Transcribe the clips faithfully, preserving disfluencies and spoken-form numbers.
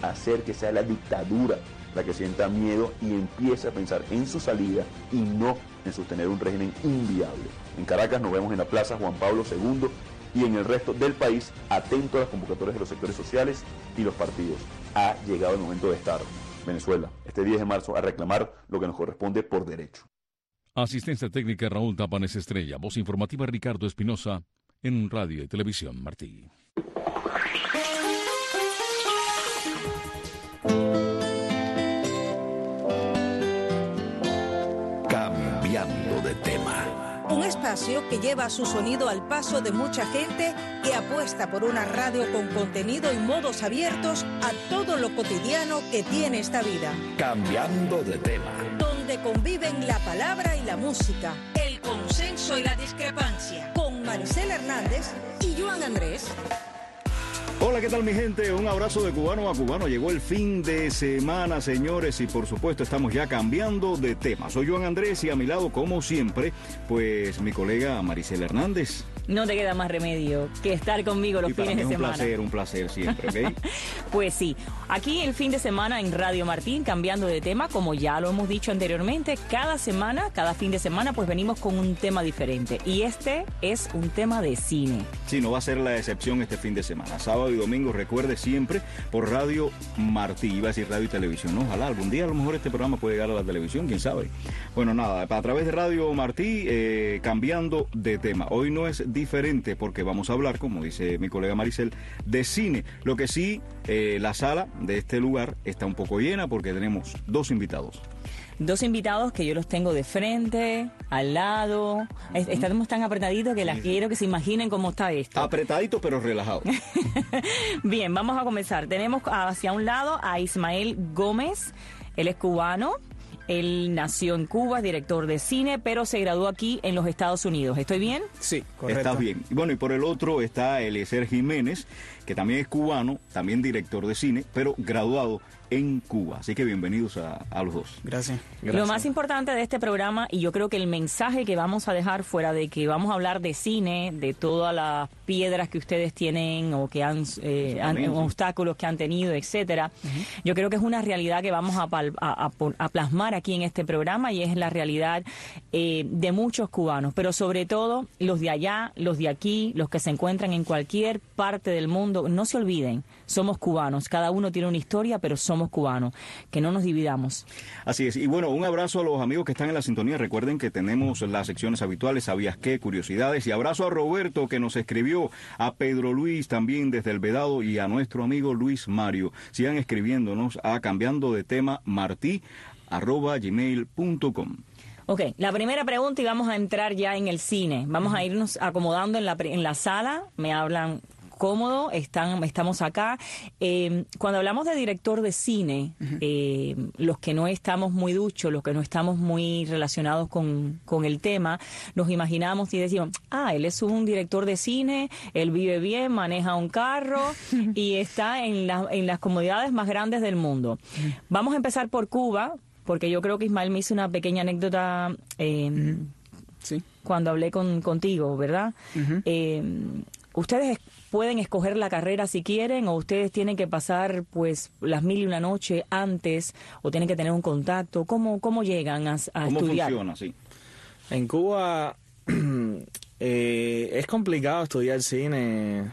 hacer que sea la dictadura la que sienta miedo y empiece a pensar en su salida y no en sostener un régimen inviable. En Caracas nos vemos en la Plaza Juan Pablo segundo y en el resto del país, atento a las convocatorias de los sectores sociales y los partidos. Ha llegado el momento de estar, Venezuela, este diez de marzo, a reclamar lo que nos corresponde por derecho. Asistencia técnica Raúl Tapanes Estrella, voz informativa Ricardo Espinosa, en Radio y Televisión Martí. Cambiando de tema. Un espacio que lleva su sonido al paso de mucha gente que apuesta por una radio con contenido y modos abiertos a todo lo cotidiano que tiene esta vida. Cambiando de tema. Donde conviven la palabra y la música, el consenso y la discrepancia. Con Maricela Hernández y Joan Andrés. Hola, ¿qué tal mi gente? Un abrazo de cubano a cubano. Llegó el fin de semana, señores, y por supuesto estamos ya cambiando de tema. Soy Joan Andrés y a mi lado, como siempre, pues mi colega Maricela Hernández. No te queda más remedio que estar conmigo los y para fines mí es de un semana. placer, un placer siempre, ¿ok? Pues sí, aquí el fin de semana en Radio Martín, cambiando de tema, como ya lo hemos dicho anteriormente, cada semana, cada fin de semana, pues venimos con un tema diferente. Y este es un tema de cine. Sí, no va a ser la excepción este fin de semana. Sábado y domingo, recuerde siempre, por Radio Martí. Iba a decir radio y televisión, ¿no? Ojalá algún día a lo mejor este programa puede llegar a la televisión, quién sabe. Bueno, nada, a través de Radio Martí, eh, cambiando de tema. Hoy no es diferente porque vamos a hablar, como dice mi colega Maricel, de cine. Lo que sí, eh, la sala de este lugar está un poco llena porque tenemos dos invitados. Dos invitados que yo los tengo de frente, al lado. Uh-huh. Estamos tan apretaditos que las sí. quiero que se imaginen cómo está esto. Apretaditos pero relajados. Bien, vamos a comenzar. Tenemos hacia un lado a Ismael Gómez. Él es cubano. Él nació en Cuba, es director de cine, pero se graduó aquí en los Estados Unidos. ¿Estoy bien? Sí, correcto. Estás bien. Bueno, y por el otro está Eliezer Jiménez, que también es cubano, también director de cine, pero graduado en Cuba. Así que bienvenidos a, a los dos. Gracias. Gracias. Lo más importante de este programa, y yo creo que el mensaje que vamos a dejar fuera de que vamos a hablar de cine, de todas las piedras que ustedes tienen o que han, eh, han obstáculos que han tenido, etcétera, uh-huh. yo creo que es una realidad que vamos a, pal, a, a, a plasmar aquí en este programa y es la realidad eh, de muchos cubanos, pero sobre todo los de allá, los de aquí, los que se encuentran en cualquier parte del mundo. No se olviden, somos cubanos, cada uno tiene una historia, pero somos cubanos, que no nos dividamos. Así es, y bueno, un abrazo a los amigos que están en la sintonía. Recuerden que tenemos las secciones habituales, ¿sabías qué? Curiosidades, y abrazo a Roberto que nos escribió, a Pedro Luis también desde el Vedado y a nuestro amigo Luis Mario. Sigan escribiéndonos a cambiando de tema martí arroba gmail punto com. Ok, la primera pregunta y vamos a entrar ya en el cine. Vamos uh-huh. a irnos acomodando en la, en la sala. Me hablan cómodo, están, estamos acá. Eh, cuando hablamos de director de cine, uh-huh. eh, los que no estamos muy duchos, los que no estamos muy relacionados con, con el tema, nos imaginamos y decimos, ah, él es un director de cine, él vive bien, maneja un carro y está en, la, en las comodidades más grandes del mundo. Uh-huh. Vamos a empezar por Cuba, porque yo creo que Ismael me hizo una pequeña anécdota eh, uh-huh. sí. cuando hablé con, contigo, ¿verdad? Uh-huh. Eh, ustedes pueden escoger la carrera si quieren, o ustedes tienen que pasar pues las mil y una noche antes, o tienen que tener un contacto. ¿Cómo, cómo llegan a, a ¿Cómo estudiar? ¿Cómo funciona? Sí. En Cuba eh, es complicado estudiar cine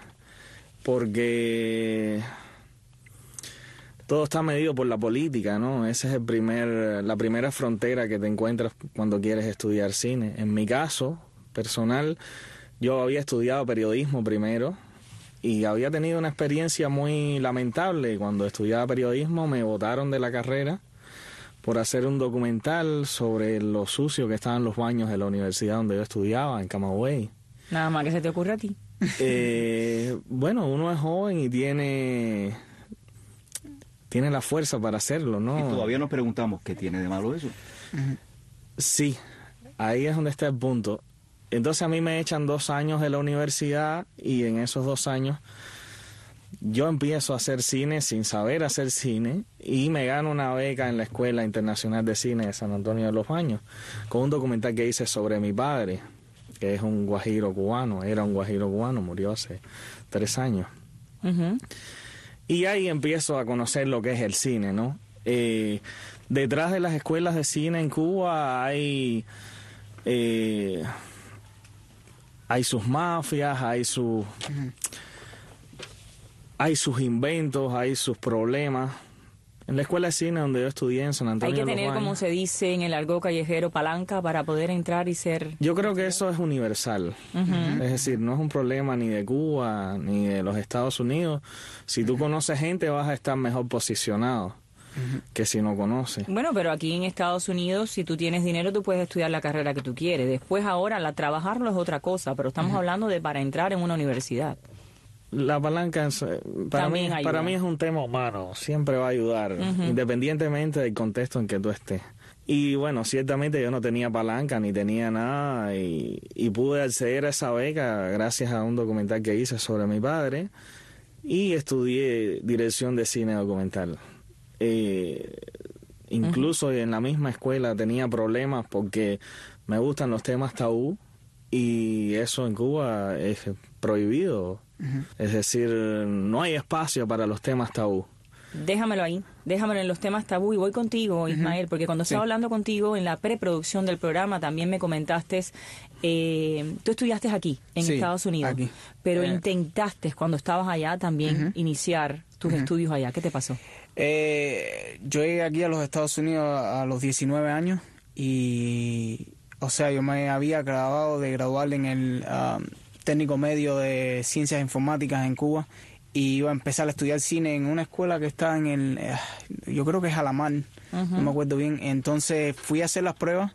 porque todo está medido por la política, ¿no? Esa es el primer, la primera frontera que te encuentras cuando quieres estudiar cine. En mi caso personal, yo había estudiado periodismo primero y había tenido una experiencia muy lamentable. Cuando estudiaba periodismo me botaron de la carrera por hacer un documental sobre lo sucio que estaban los baños de la universidad donde yo estudiaba, en Camagüey. Nada más que se te ocurre a ti. Eh, bueno, uno es joven y tiene... tiene la fuerza para hacerlo, ¿no? Y todavía nos preguntamos, ¿qué tiene de malo eso? Sí, ahí es donde está el punto. Entonces a mí me echan dos años de la universidad y en esos dos años yo empiezo a hacer cine sin saber hacer cine y me gano una beca en la Escuela Internacional de Cine de San Antonio de los Baños con un documental que hice sobre mi padre, que es un guajiro cubano, era un guajiro cubano, murió hace tres años. Uh-huh. Y ahí empiezo a conocer lo que es el cine, ¿no? Eh, detrás de las escuelas de cine en Cuba hay... Eh, hay sus mafias, hay sus... Uh-huh. Hay sus inventos, hay sus problemas. En la escuela de cine donde yo estudié en San Antonio Hay que de los tener, Baños, como se dice en el argot callejero, palanca para poder entrar y ser... Yo creo que eso es universal. Uh-huh. Es decir, no es un problema ni de Cuba ni de los Estados Unidos. Si tú conoces gente vas a estar mejor posicionado uh-huh. que si no conoces. Bueno, pero aquí en Estados Unidos, si tú tienes dinero, tú puedes estudiar la carrera que tú quieres. Después ahora, la trabajarlo es otra cosa, pero estamos uh-huh. hablando de para entrar en una universidad. La palanca para mí, para mí es un tema humano, siempre va a ayudar, uh-huh. independientemente del contexto en que tú estés. Y bueno, ciertamente yo no tenía palanca ni tenía nada y, y pude acceder a esa beca gracias a un documental que hice sobre mi padre y estudié dirección de cine documental. Eh, incluso uh-huh. en la misma escuela tenía problemas porque me gustan los temas tabú y eso en Cuba es prohibido. Uh-huh. Es decir, no hay espacio para los temas tabú. Déjamelo ahí, déjamelo en los temas tabú y voy contigo, Ismael, uh-huh. porque cuando estaba sí. hablando contigo en la preproducción del programa también me comentaste, eh, tú estudiaste aquí, en sí, Estados Unidos, aquí. pero eh. intentaste cuando estabas allá también uh-huh. iniciar tus uh-huh. estudios allá. ¿Qué te pasó? Eh, yo llegué aquí a los Estados Unidos a los diecinueve años y, o sea, yo me había acabado de graduar en el... Um, técnico medio de ciencias informáticas en Cuba y iba a empezar a estudiar cine en una escuela que está en el, eh, yo creo que es Alamar, uh-huh. no me acuerdo bien. Entonces fui a hacer las pruebas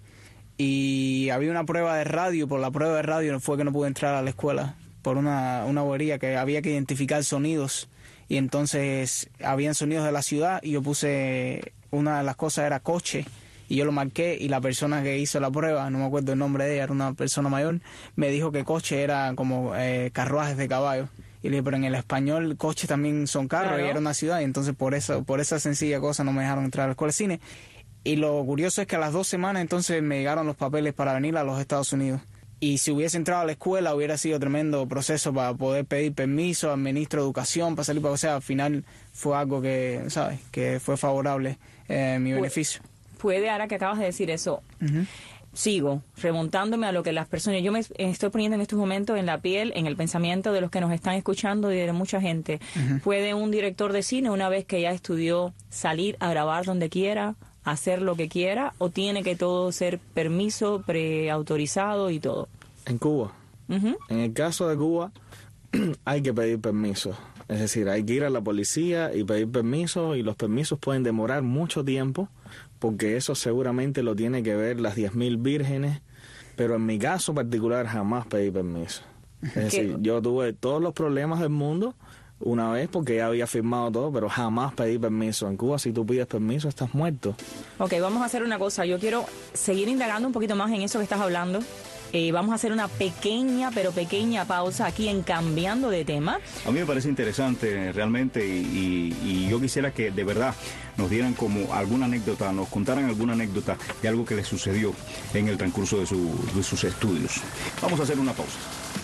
y había una prueba de radio, por la prueba de radio fue que no pude entrar a la escuela por una, una bobería que había que identificar sonidos y entonces habían sonidos de la ciudad y yo puse, una de las cosas era coche. Y yo lo marqué y la persona que hizo la prueba, no me acuerdo el nombre de ella, era una persona mayor, me dijo que coche era como eh, carruajes de caballo. Y le dije, pero en el español coche también son carros claro. y era una ciudad. Y entonces por eso, por esa sencilla cosa no me dejaron entrar a la escuela de cine. Y lo curioso es que a las dos semanas entonces me llegaron los papeles para venir a los Estados Unidos. Y si hubiese entrado a la escuela hubiera sido tremendo proceso para poder pedir permiso al ministro de Educación, para salir para... O sea, al final fue algo que, ¿sabes? Que fue favorable eh, mi beneficio. Puede, ahora que acabas de decir eso, uh-huh. sigo remontándome a lo que las personas, yo me estoy poniendo en estos momentos en la piel, en el pensamiento de los que nos están escuchando y de mucha gente. Uh-huh. ¿Puede un director de cine, una vez que ya estudió, salir a grabar donde quiera, hacer lo que quiera, o tiene que todo ser permiso, preautorizado y todo? En Cuba. Uh-huh. En el caso de Cuba, hay que pedir permiso. Es decir, hay que ir a la policía y pedir permiso, y los permisos pueden demorar mucho tiempo, porque eso seguramente lo tiene que ver las diez mil vírgenes, pero en mi caso particular jamás pedí permiso. Es decir, yo tuve todos los problemas del mundo una vez porque ya había firmado todo, pero jamás pedí permiso. En Cuba, si tú pides permiso, estás muerto. Ok, vamos a hacer una cosa. Yo quiero seguir indagando un poquito más en eso que estás hablando. Eh, vamos a hacer una pequeña, pero pequeña pausa aquí en Cambiando de Tema. A mí me parece interesante realmente y, y, y yo quisiera que de verdad nos dieran como alguna anécdota, nos contaran alguna anécdota de algo que les sucedió en el transcurso de, su, de sus estudios. Vamos a hacer una pausa.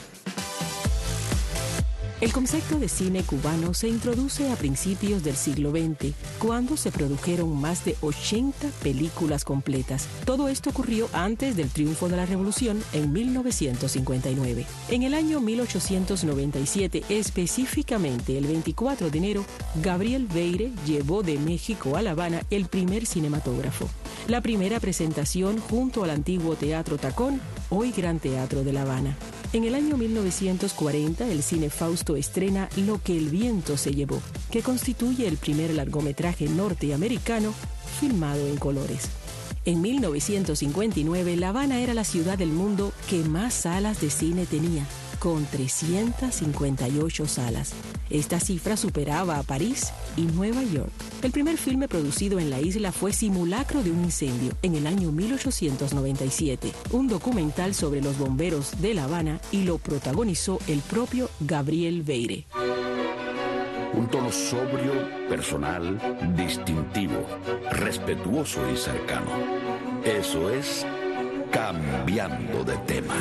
El concepto de cine cubano se introduce a principios del siglo veinte, cuando se produjeron más de ochenta películas completas. Todo esto ocurrió antes del triunfo de la Revolución en mil novecientos cincuenta y nueve. En el año mil ochocientos noventa y siete, específicamente el veinticuatro de enero, Gabriel Veire llevó de México a La Habana el primer cinematógrafo. La primera presentación junto al antiguo Teatro Tacón, hoy Gran Teatro de La Habana. En el año mil novecientos cuarenta, el Cine Fausto estrena Lo que el viento se llevó, que constituye el primer largometraje norteamericano filmado en colores. En mil novecientos cincuenta y nueve, La Habana era la ciudad del mundo que más salas de cine tenía, con trescientas cincuenta y ocho salas. Esta cifra superaba a París y Nueva York. El primer filme producido en la isla fue Simulacro de un incendio, en el año mil ochocientos noventa y siete, un documental sobre los bomberos de La Habana, y lo protagonizó el propio Gabriel Veire. Un tono sobrio, personal, distintivo, respetuoso y cercano. Eso es Cambiando de Tema.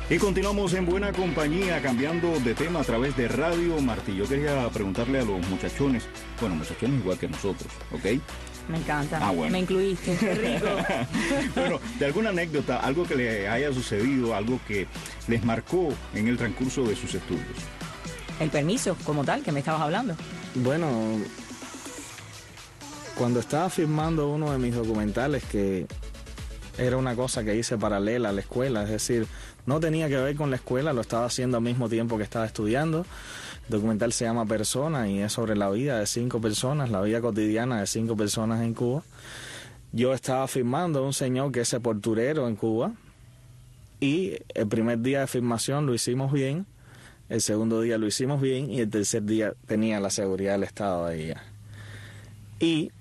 Y continuamos en buena compañía, cambiando de tema a través de Radio Martí. Yo quería preguntarle a los muchachones, bueno, muchachones igual que nosotros, ¿ok? Me encanta. Ah, bueno. Me incluiste, qué rico. Bueno, de alguna anécdota, algo que le haya sucedido, algo que les marcó en el transcurso de sus estudios. El permiso, como tal, que me estabas hablando. Bueno, cuando estaba filmando uno de mis documentales, que era una cosa que hice paralela a la escuela, es decir, no tenía que ver con la escuela, lo estaba haciendo al mismo tiempo que estaba estudiando. El documental se llama Persona y es sobre la vida de cinco personas, la vida cotidiana de cinco personas en Cuba. Yo estaba filmando a un señor que es sepulturero en Cuba y el primer día de filmación lo hicimos bien, el segundo día lo hicimos bien y el tercer día tenía la seguridad del Estado ahí ya. Y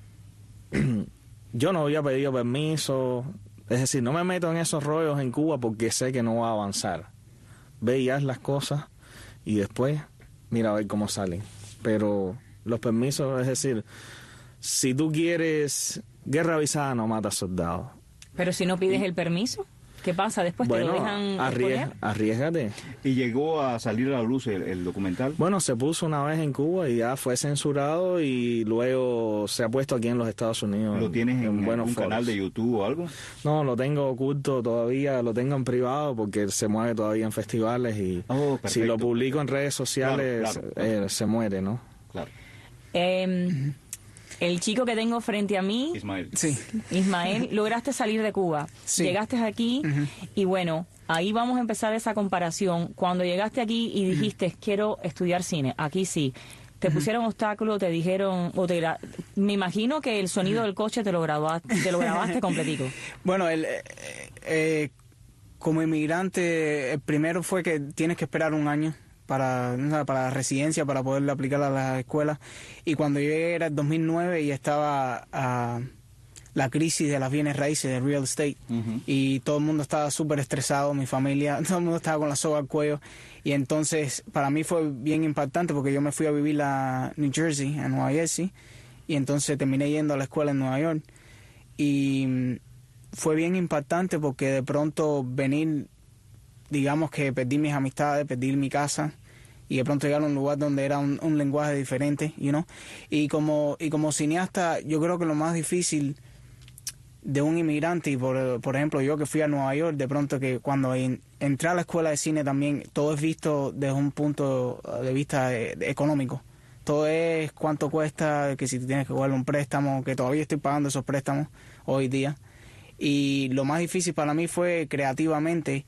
yo no había pedido permiso, es decir, no me meto en esos rollos en Cuba porque sé que no va a avanzar. Ve y haz las cosas y después mira a ver cómo salen. Pero los permisos, es decir, si tú quieres guerra avisada no mata soldados. Pero si no pides el permiso, ¿qué pasa después? Bueno, ¿Te lo dejan arries- exponer? arriesgate. ¿Y llegó a salir a la luz el, el documental? Bueno, se puso una vez en Cuba y ya fue censurado y luego se ha puesto aquí en los Estados Unidos. ¿Lo tienes en, en buenos algún foros. canal de YouTube o algo? No, lo tengo oculto todavía, lo tengo en privado porque se mueve todavía en festivales y Oh, si lo publico en redes sociales Claro, claro, claro. eh, se muere, ¿no? Claro. Eh, el chico que tengo frente a mí, Ismael. Sí. Ismael, lograste salir de Cuba. Sí. Llegaste aquí y bueno, ahí vamos a empezar esa comparación. Cuando llegaste aquí y dijiste, quiero estudiar cine, aquí sí. Te pusieron obstáculos, te dijeron, o te gra- me imagino que el sonido del coche te lo grabaste, te lo grabaste completico. Bueno, el, eh, eh, como inmigrante, el primero fue que tienes que esperar un año para, para la residencia, para poderle aplicar a la escuela. Y cuando llegué era el dos mil nueve y estaba uh, la crisis de las bienes raíces, de real estate. Uh-huh. Y todo el mundo estaba súper estresado, mi familia, todo el mundo estaba con la soga al cuello. Y entonces para mí fue bien impactante porque yo me fui a vivir a New Jersey, a Nueva Jersey. Y entonces terminé yendo a la escuela en Nueva York. Y fue bien impactante porque de pronto venir, digamos que perdí mis amistades, perdí mi casa y de pronto llegar a un lugar donde era un, un lenguaje diferente, you know? Y como, y como cineasta, yo creo que lo más difícil de un inmigrante, y por, por ejemplo yo que fui a Nueva York, de pronto que cuando en, entré a la escuela de cine también, todo es visto desde un punto de vista de, de económico. Todo es cuánto cuesta, que si tienes que coger un préstamo, que todavía estoy pagando esos préstamos hoy día. Y lo más difícil para mí fue creativamente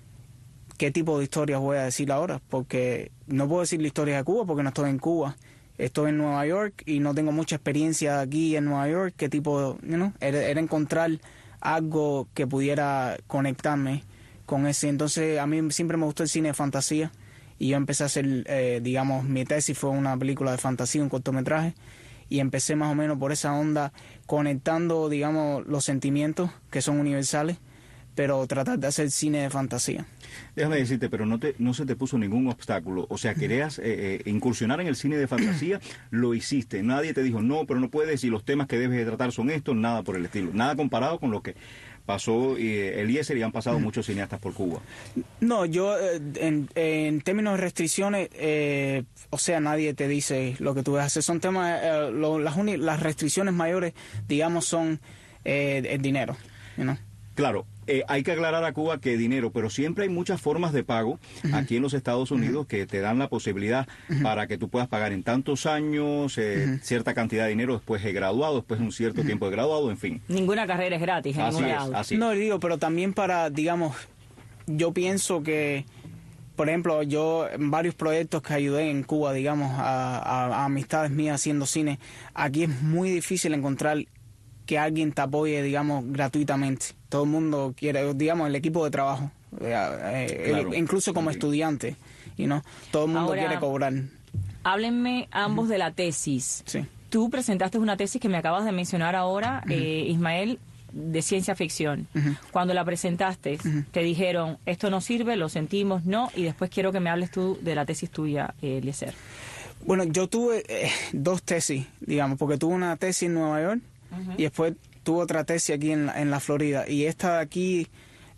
qué tipo de historias voy a decir ahora, porque no puedo decir la historia de Cuba porque no estoy en Cuba. Estoy en Nueva York y no tengo mucha experiencia aquí en Nueva York. ¿Qué tipo, you know? era, era encontrar algo que pudiera conectarme con ese. Entonces a mí siempre me gustó el cine de fantasía y yo empecé a hacer, eh, digamos, mi tesis fue una película de fantasía, un cortometraje, y empecé más o menos por esa onda, conectando, digamos, los sentimientos que son universales, pero tratar de hacer cine de fantasía. Déjame decirte, pero no te no se te puso ningún obstáculo. O sea, querías eh, eh, incursionar en el cine de fantasía, lo hiciste. Nadie te dijo, no, pero no puedes, y los temas que debes de tratar son estos, nada por el estilo. Nada comparado con lo que pasó eh, Eliezer y han pasado muchos cineastas por Cuba. No, yo, eh, en, en términos de restricciones, eh, o sea, nadie te dice lo que tú debes hacer. Son temas, eh, lo, las, uni, las restricciones mayores, digamos, son eh, el dinero, you know? Claro, eh, hay que aclarar a Cuba que dinero, pero siempre hay muchas formas de pago uh-huh. aquí en los Estados Unidos uh-huh. que te dan la posibilidad uh-huh. para que tú puedas pagar en tantos años eh, uh-huh. cierta cantidad de dinero después de graduado, después de un cierto uh-huh. tiempo de graduado, en fin. Ninguna carrera es gratis en así ningún es, lado. así no, es. digo, pero también para, digamos, yo pienso que, por ejemplo, yo en varios proyectos que ayudé en Cuba, digamos, a, a, a amistades mías haciendo cine, aquí es muy difícil encontrar que alguien te apoye, digamos, gratuitamente. Todo el mundo quiere, digamos, el equipo de trabajo, eh, claro, el, incluso como sí. estudiante, you know, todo el mundo Ahora, quiere cobrar. Háblenme ambos uh-huh. de la tesis. Sí. Tú presentaste una tesis que me acabas de mencionar ahora, uh-huh. eh, Ismael, de ciencia ficción. Uh-huh. Cuando la presentaste, uh-huh. te dijeron, esto no sirve, lo sentimos, no, y después quiero que me hables tú de la tesis tuya, eh, Eliezer. Bueno, yo tuve eh, dos tesis, digamos, porque tuve una tesis en Nueva York, uh-huh. y después tuve otra tesis aquí en la, en la Florida. Y esta de aquí,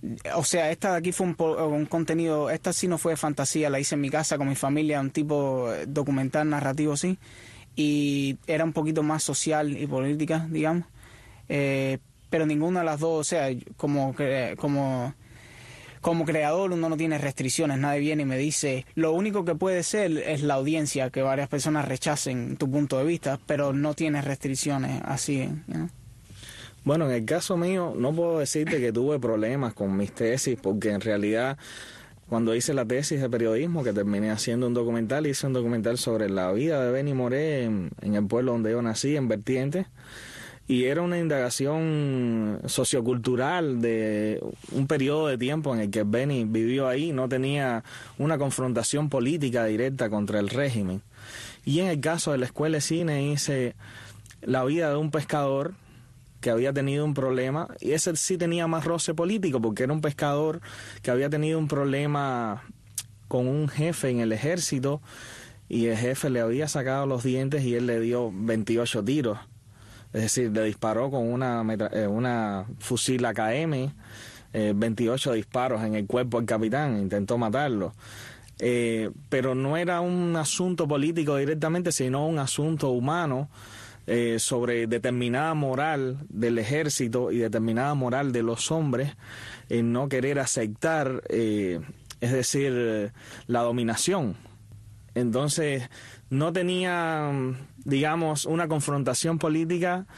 o sea, esta de aquí fue un, un contenido, esta sí no fue de fantasía, la hice en mi casa con mi familia, un tipo documental narrativo, sí, y era un poquito más social y política, digamos, eh, pero ninguna de las dos, o sea, como, como, como creador uno no tiene restricciones, nadie viene y me dice, lo único que puede ser es la audiencia, que varias personas rechacen tu punto de vista, pero no tienes restricciones así, ¿no? Bueno, en el caso mío no puedo decirte que tuve problemas con mis tesis, porque en realidad cuando hice la tesis de periodismo, que terminé haciendo un documental, hice un documental sobre la vida de Benny Moré en, en el pueblo donde yo nací, en Vertientes, y era una indagación sociocultural de un periodo de tiempo en el que Benny vivió ahí, no tenía una confrontación política directa contra el régimen. Y en el caso de la Escuela de Cine hice la vida de un pescador que había tenido un problema, y ese sí tenía más roce político, porque era un pescador que había tenido un problema con un jefe en el ejército, y el jefe le había sacado los dientes y él le dio veintiocho tiros. Es decir, le disparó con una, una fusil A K M, eh, veintiocho disparos en el cuerpo al capitán, intentó matarlo. Eh, pero no era un asunto político directamente, sino un asunto humano, Eh, sobre determinada moral del ejército y determinada moral de los hombres en no querer aceptar, eh, es decir, eh, la dominación. Entonces no tenía, digamos, una confrontación política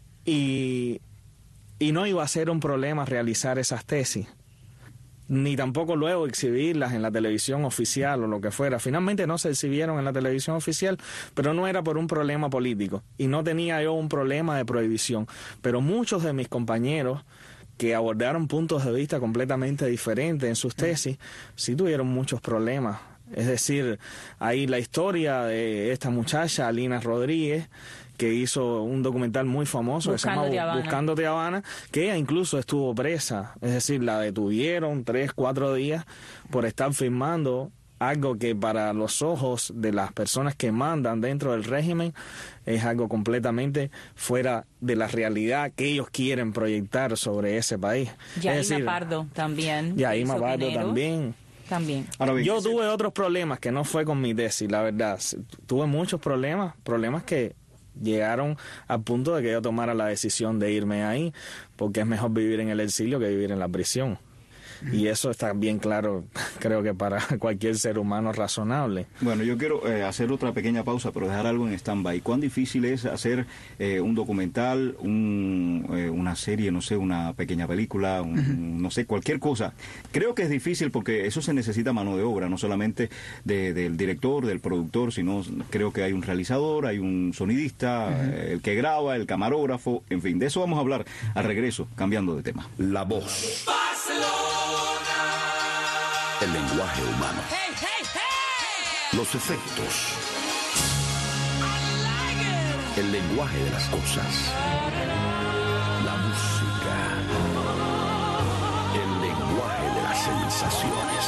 y, y no iba a ser un problema realizar esas tesis, ni tampoco luego exhibirlas en la televisión oficial o lo que fuera. Finalmente no se exhibieron en la televisión oficial, pero no era por un problema político y no tenía yo un problema de prohibición. Pero muchos de mis compañeros que abordaron puntos de vista completamente diferentes en sus tesis, sí tuvieron muchos problemas. Es decir, hay la historia de esta muchacha, Alina Rodríguez, que hizo un documental muy famoso que se llama Buscándote a Habana, que ella incluso estuvo presa. Es decir, la detuvieron tres, cuatro días por estar filmando algo que para los ojos de las personas que mandan dentro del régimen es algo completamente fuera de la realidad que ellos quieren proyectar sobre ese país. Yaima Pardo también. Yaima Pardo también. También. Ahora bien, yo tuve otros problemas que no fue con mi tesis, la verdad. Tuve muchos problemas, problemas que llegaron al punto de que yo tomara la decisión de irme ahí, porque es mejor vivir en el exilio que vivir en la prisión. Y eso está bien claro, creo que para cualquier ser humano razonable. Bueno, yo quiero eh, hacer otra pequeña pausa, pero dejar algo en stand-by. ¿Cuán difícil es hacer eh, un documental, un, eh, una serie, no sé, una pequeña película, un, uh-huh. no sé, cualquier cosa? Creo que es difícil porque eso se necesita mano de obra, no solamente de, del director, del productor, sino creo que hay un realizador, hay un sonidista, uh-huh. eh, el que graba, el camarógrafo, en fin, de eso vamos a hablar al regreso, cambiando de tema. La voz. El lenguaje humano. Hey, hey, hey. Los efectos. Like el lenguaje de las cosas. La música. El lenguaje de las sensaciones.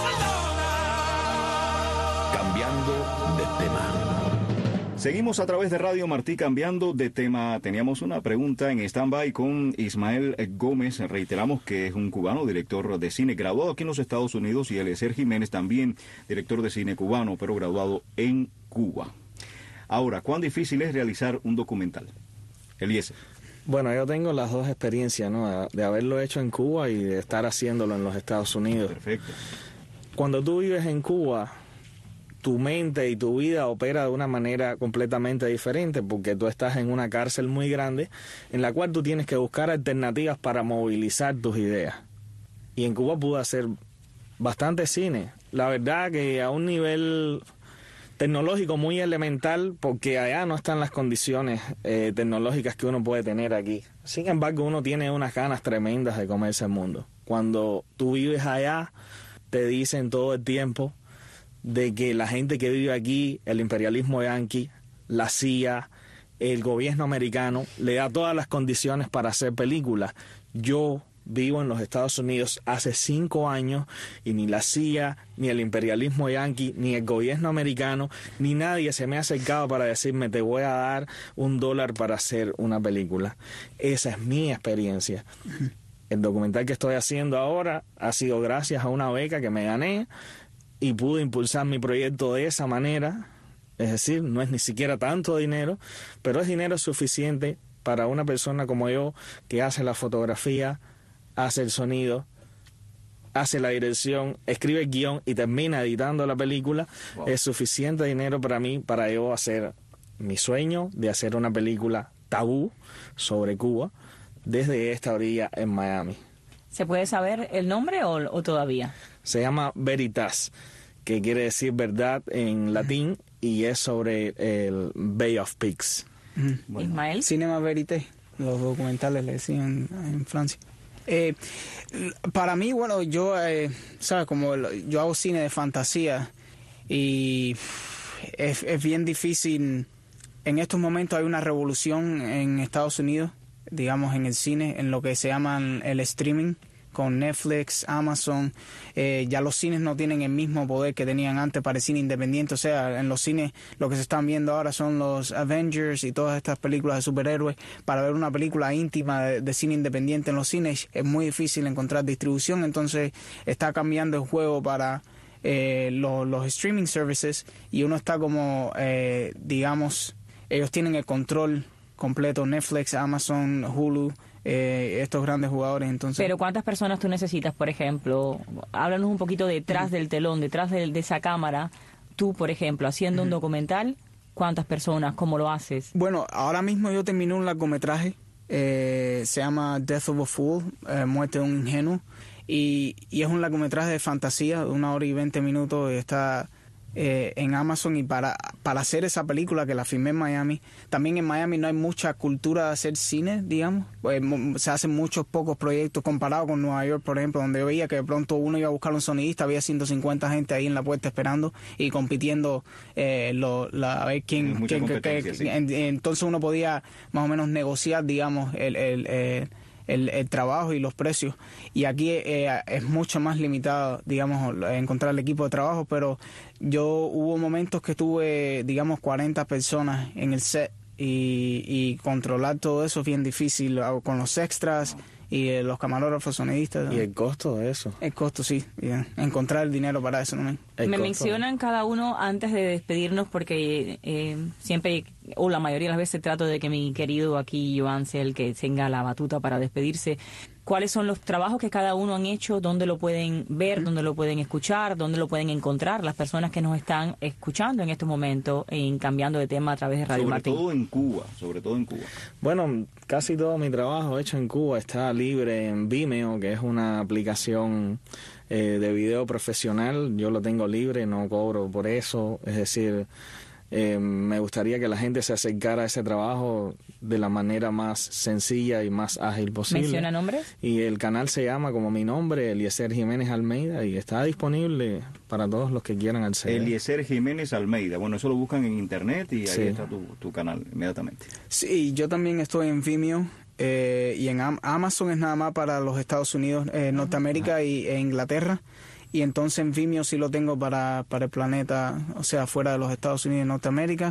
Cambiando de tema. Seguimos a través de Radio Martí cambiando de tema. Teníamos una pregunta en stand-by con Ismael Gómez. Reiteramos que es un cubano, director de cine, graduado aquí en los Estados Unidos, y Eliezer Jiménez, también director de cine cubano, pero graduado en Cuba. Ahora, ¿cuán difícil es realizar un documental? Eliezer. Bueno, yo tengo las dos experiencias, ¿no? De haberlo hecho en Cuba y de estar haciéndolo en los Estados Unidos. Perfecto. Cuando tú vives en Cuba, tu mente y tu vida opera de una manera completamente diferente, porque tú estás en una cárcel muy grande en la cual tú tienes que buscar alternativas para movilizar tus ideas. Y en Cuba pude hacer bastante cine. La verdad que a un nivel tecnológico muy elemental, porque allá no están las condiciones eh, tecnológicas que uno puede tener aquí. Sin embargo, uno tiene unas ganas tremendas de comerse el mundo. Cuando tú vives allá, te dicen todo el tiempo de que la gente que vive aquí, el imperialismo yanqui, la C I A, el gobierno americano, le da todas las condiciones para hacer películas. Yo vivo en los Estados Unidos hace cinco años y ni la C I A, ni el imperialismo yanqui, ni el gobierno americano, ni nadie se me ha acercado para decirme te voy a dar un dólar para hacer una película. Esa es mi experiencia. el documental que estoy haciendo ahora ha sido gracias a una beca que me gané y pude impulsar mi proyecto de esa manera. Es decir, no es ni siquiera tanto dinero, pero es dinero suficiente para una persona como yo que hace la fotografía, hace el sonido, hace la dirección, escribe el guión y termina editando la película. Wow. Es suficiente dinero para mí, para yo hacer mi sueño de hacer una película tabú sobre Cuba desde esta orilla en Miami. ¿Se puede saber el nombre o, o todavía? Se llama Veritas, que quiere decir verdad en latín, y es sobre el Bay of Pigs. Bueno. Ismael. Cinema Verité, los documentales le decían en Francia. Eh, para mí, bueno, yo, eh, ¿sabes? Como el, yo hago cine de fantasía y es, es bien difícil. En estos momentos hay una revolución en Estados Unidos, digamos, en el cine, en lo que se llama el streaming, con Netflix, Amazon. Eh, ya los cines no tienen el mismo poder que tenían antes para el cine independiente. O sea, en los cines lo que se están viendo ahora son los Avengers y todas estas películas de superhéroes. Para ver una película íntima de, de cine independiente en los cines es muy difícil encontrar distribución. Entonces está cambiando el juego para eh, lo, los streaming services, y uno está como, eh, digamos, ellos tienen el control completo, Netflix, Amazon, Hulu, eh, estos grandes jugadores. Entonces, pero ¿cuántas personas tú necesitas, por ejemplo? Háblanos un poquito detrás del telón, detrás de, de esa cámara. Tú, por ejemplo, haciendo un documental, ¿cuántas personas? ¿Cómo lo haces? Bueno, ahora mismo yo terminé un largometraje, eh, se llama Death of a Fool, eh, Muerte de un Ingenuo, y, y es un largometraje de fantasía de una hora y veinte minutos, y está Eh, en Amazon. Y para, para hacer esa película, que la filmé en Miami, también en Miami no hay mucha cultura de hacer cine, digamos, pues, se hacen muchos pocos proyectos comparado con Nueva York, por ejemplo, donde yo veía que de pronto uno iba a buscar un sonidista, había ciento cincuenta gente ahí en la puerta esperando y compitiendo, eh, lo, la, a ver quién, quién que, que, sí. en, entonces uno podía más o menos negociar, digamos, el, el, el El, el trabajo y los precios, y aquí eh, es mucho más limitado, digamos, encontrar el equipo de trabajo. Pero yo hubo momentos que tuve, digamos, cuarenta personas en el set, y, y controlar todo eso es bien difícil, con los extras y eh, los camarógrafos, sonidistas. Y el costo de eso. El costo, sí, bien. Encontrar el dinero para eso, ¿no? Me costo. mencionan cada uno antes de despedirnos, porque eh, siempre, o la mayoría de las veces, trato de que mi querido aquí Joan sea el que tenga la batuta para despedirse. ¿Cuáles son los trabajos que cada uno han hecho? ¿Dónde lo pueden ver? ¿Dónde lo pueden escuchar? ¿Dónde lo pueden encontrar las personas que nos están escuchando en estos momentos, en Cambiando de Tema a través de Radio sobre Martín? Sobre todo en Cuba, sobre todo en Cuba. Bueno, casi todo mi trabajo hecho en Cuba está libre en Vimeo, que es una aplicación eh, de video profesional. Yo lo tengo libre, no cobro por eso. Es decir, eh, me gustaría que la gente se acercara a ese trabajo de la manera más sencilla y más ágil posible. ¿Menciona nombres? Y el canal se llama como mi nombre, Eliezer Jiménez Almeida, y está disponible para todos los que quieran acceder. Eliezer Jiménez Almeida. Bueno, eso lo buscan en internet y ahí sí. está tu, tu canal inmediatamente. Sí, yo también estoy en Vimeo. Eh, y en Am- Amazon es nada más para los Estados Unidos, eh, Norteamérica y, e Inglaterra. Y entonces en Vimeo sí lo tengo para, para el planeta, o sea, fuera de los Estados Unidos y Norteamérica.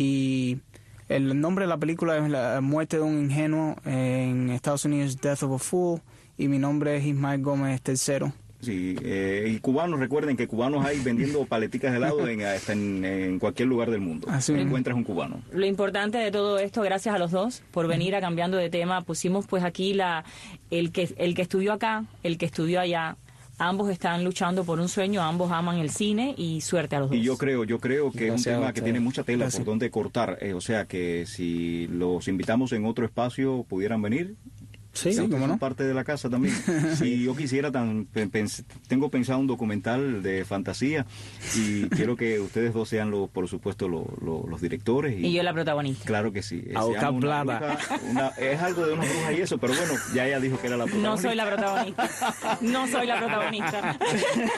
Y el nombre de la película es La Muerte de un Ingenuo, en Estados Unidos Death of a Fool, y mi nombre es Ismael Gómez Tercero. Sí, eh, y cubanos, recuerden que cubanos hay vendiendo paleticas de helado en, hasta en, en cualquier lugar del mundo. Así encuentras un cubano. Lo importante de todo esto, gracias a los dos por venir a Cambiando de Tema. Pusimos pues aquí la el que el que estudió acá, el que estudió allá. Ambos están luchando por un sueño, ambos aman el cine, y suerte a los dos. Y yo creo, yo creo que Gracias es un tema que tiene mucha tela Gracias. por donde cortar. Eh, o sea que si los invitamos en otro espacio, pudieran venir. Sí, Sí, ¿cómo son no? parte de la casa también. Si yo quisiera, tan, pens, tengo pensado un documental de fantasía y quiero que ustedes dos sean, los, por supuesto, los, los, los directores. Y, y yo la protagonista. Claro que sí. A Se buscar llama una plata. bruja, una- es algo de una bruja y eso, pero bueno, ya ella dijo que era la protagonista. No soy la protagonista. No soy la protagonista.